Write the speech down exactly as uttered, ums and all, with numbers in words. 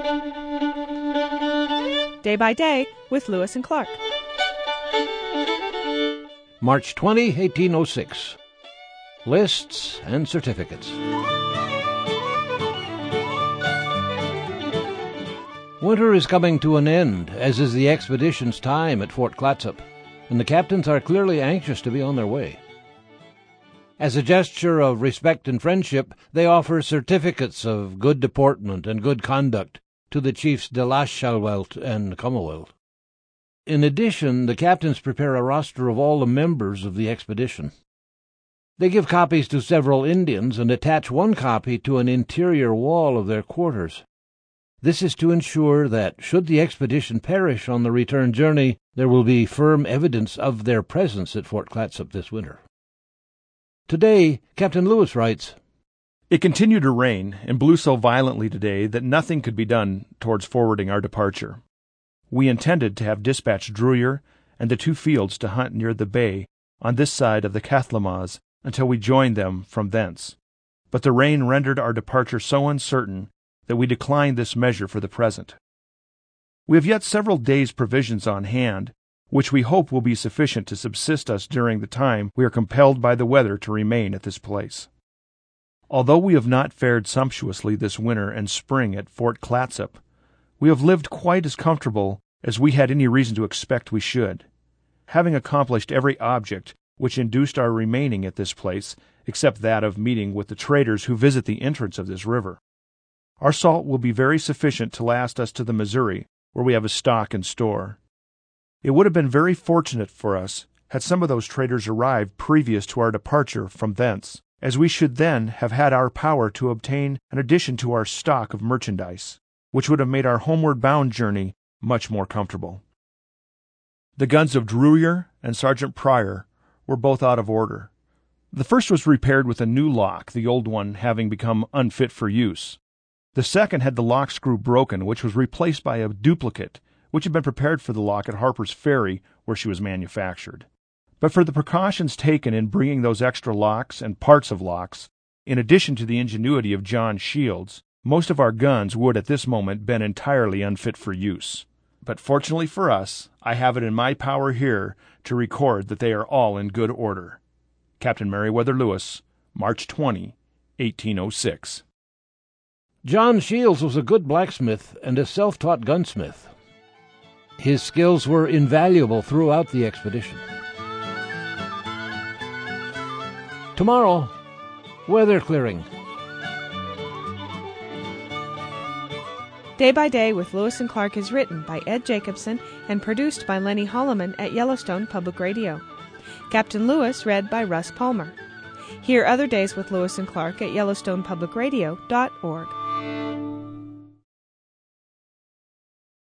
Day by Day with Lewis and Clark. March twentieth, eighteen oh six. Lists and Certificates. Winter is coming to an end, as is the expedition's time at Fort Clatsop, and the captains are clearly anxious to be on their way. As a gesture of respect and friendship, they offer certificates of good deportment and good conduct to the chiefs de Lachauwelt and Commonwealth. In addition, the captains prepare a roster of all the members of the expedition. They give copies to several Indians and attach one copy to an interior wall of their quarters. This is to ensure that, should the expedition perish on the return journey, there will be firm evidence of their presence at Fort Clatsop this winter. Today, Captain Lewis writes, It continued to rain, and blew so violently today that nothing could be done towards forwarding our departure. We intended to have dispatched Drewyer and the two Fields to hunt near the bay on this side of the Cathlamas until we joined them from thence. But the rain rendered our departure so uncertain that we declined this measure for the present. We have yet several days' provisions on hand, which we hope will be sufficient to subsist us during the time we are compelled by the weather to remain at this place. Although we have not fared sumptuously this winter and spring at Fort Clatsop, we have lived quite as comfortable as we had any reason to expect we should, having accomplished every object which induced our remaining at this place, except that of meeting with the traders who visit the entrance of this river. Our salt will be very sufficient to last us to the Missouri, where we have a stock in store. It would have been very fortunate for us had some of those traders arrived previous to our departure from thence, as we should then have had our power to obtain an addition to our stock of merchandise, which would have made our homeward-bound journey much more comfortable. The guns of Drewyer and Sergeant Pryor were both out of order. The first was repaired with a new lock, the old one having become unfit for use. The second had the lock screw broken, which was replaced by a duplicate, which had been prepared for the lock at Harper's Ferry, where she was manufactured. But for the precautions taken in bringing those extra locks and parts of locks, in addition to the ingenuity of John Shields, most of our guns would at this moment been entirely unfit for use. But fortunately for us, I have it in my power here to record that they are all in good order. Captain Meriwether Lewis, March twentieth, eighteen oh six. John Shields was a good blacksmith and a self-taught gunsmith. His skills were invaluable throughout the expedition. Tomorrow, weather clearing. Day by Day with Lewis and Clark is written by Ed Jacobson and produced by Lenny Holloman at Yellowstone Public Radio. Captain Lewis read by Russ Palmer. Hear other days with Lewis and Clark at yellowstone public radio dot org.